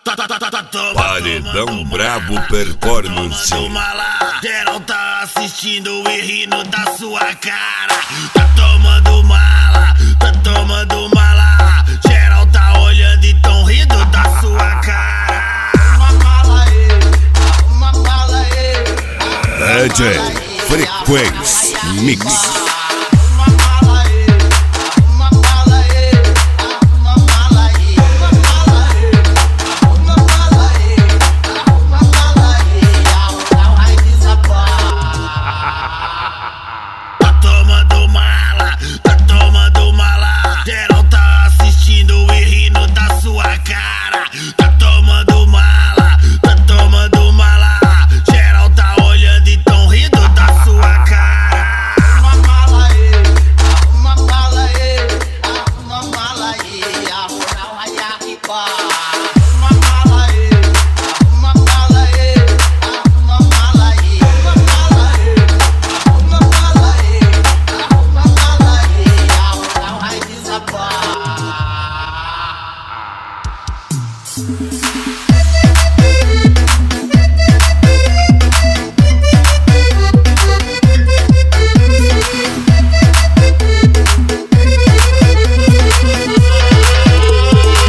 Paredão Brabo Performance. Geral tá assistindo e rindo da sua cara. Tá tomando mala, tá tomando mala. Geral tá olhando e tão rindo da sua cara. Uma mala aí. DJ Frequência Mix. Bye.